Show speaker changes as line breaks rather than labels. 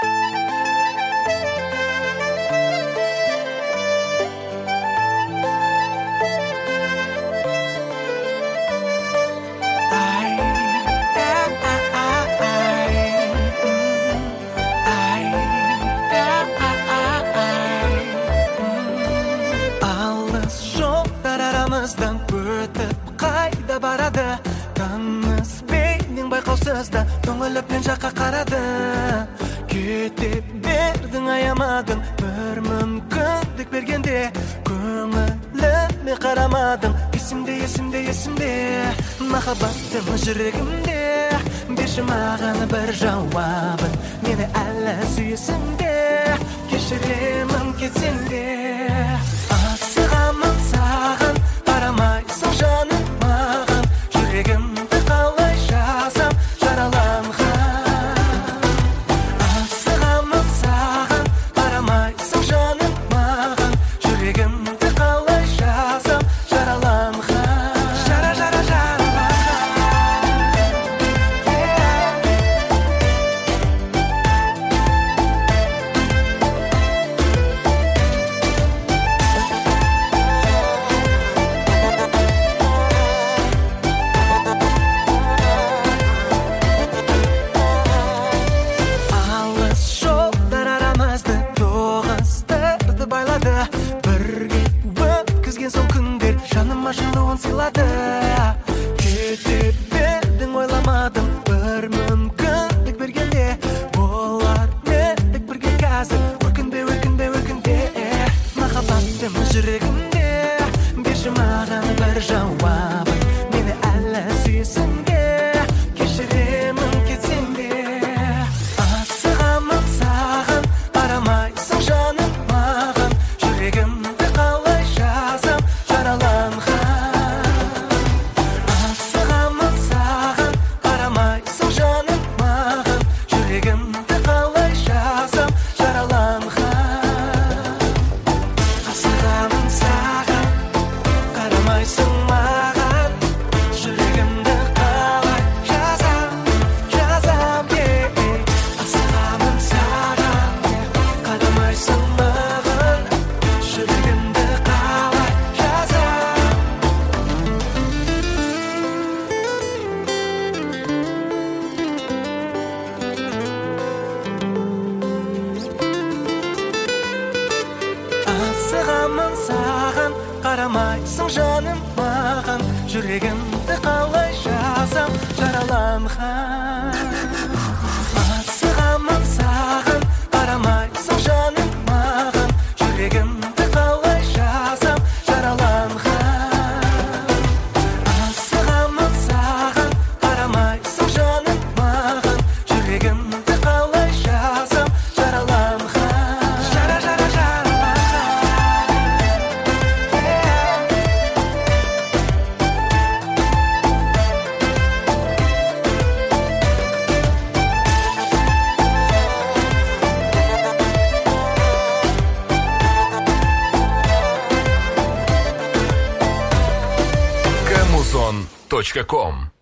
Алыс жолдар арамыздан өтіп қайда барады, таныспеймін байқаусыз да көңіліппен жаққа қарады. Кете бердің, аямадың, бір мүмкіндік бергенде көңіліме қарамадың. Есімде махаббатым жүрегімде, берші маған бір жауабын, мені әлі сүйесің де, кешіремін кетсең де. Асығамын саған, қарамайсың жаным маған, жүрегімді қалай жазам жараланған. Асығамын саған, қарамайсың жаным маған, жүрегімді қалай жазам жараланған. Бірге өткізген сол күндер жаныма жылуын сыйлады. Кете бердің, ойламадым, бір мүмкіндік бергенде болар едік бірге қазір. Өкінбе махаббатым жүрегімде, берші маған бір жауабын, мені әлі сүйесің де, кешіремін кетсең де. Асығамын саған, қарамайсың жаным маған, жүрегімді қалай жазам жараланған. Асығамын саған, қарамайсың жаным маған, жүрегімді қалай жазам жараланған. Асығамын саған, қарамайсың маған, жүрегімді қалай жазам Асығамын саған, қарамайсың маған, жүрегімді қалай жазам. Асығамын саған, қарамайсың жаным маған, жүрегімді қалай жазам жараланған. Асығамын саған, қарамайсың жаным маған, жүрегімді қалай жазам жараланған. Асығамын саған, қарамайсың жаным маған, жүрегімді қалай жазам жараланған.
Камузон.ком